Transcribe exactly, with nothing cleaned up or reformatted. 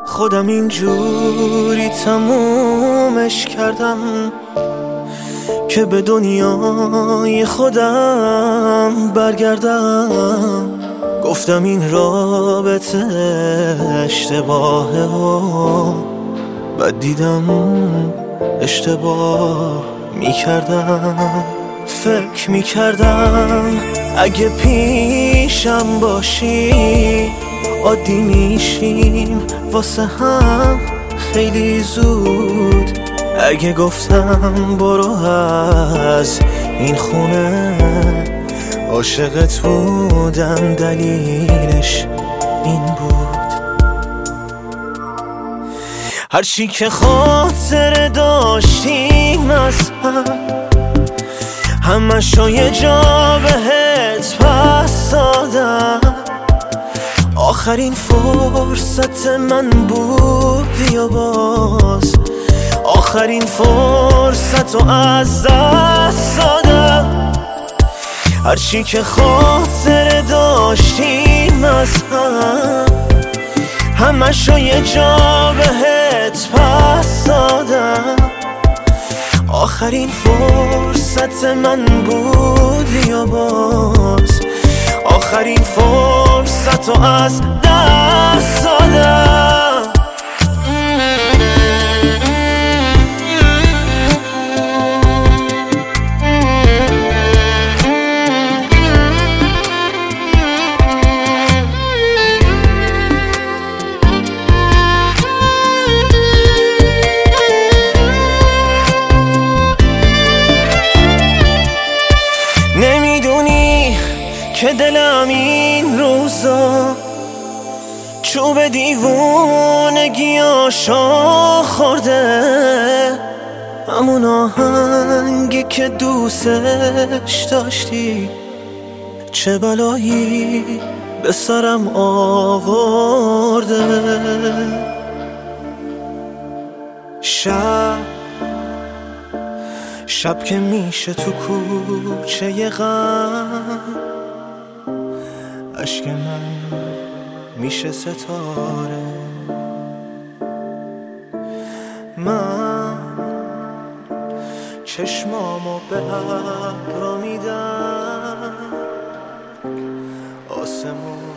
خودم اینجوری تمومش کردم که به دنیای خودم برگردم. گفتم این رابطه اشتباهه و بعد دیدم اشتباه میکردم. فکر میکردم اگه پیشم باشی عادی میشیم واسه هم خیلی زود. اگه گفتم برو از این خونه عاشقت بودم دلیلش این بود. هرچی که خاطر داشتیم از هم همشو یه جا بهت پس دادم. آخرین فرصت من بود بیا باز، آخرین فرصت رو از دست دادم. هرچی که خاطر داشتیم از هم همشو یه جا بهت پس دادم. آخرین فرصت من بود یا باز، آخرین فرصت رو از دست دادم. که دلم این روزا چوب دیوونگیاشو خورده، همون آهنگی که دوستش داشتی چه بلایی به سرم آورده. شب شب که میشه تو کوچه غم عشق من میشه ستاره. من چشمامو به ابرا میدم، آسمون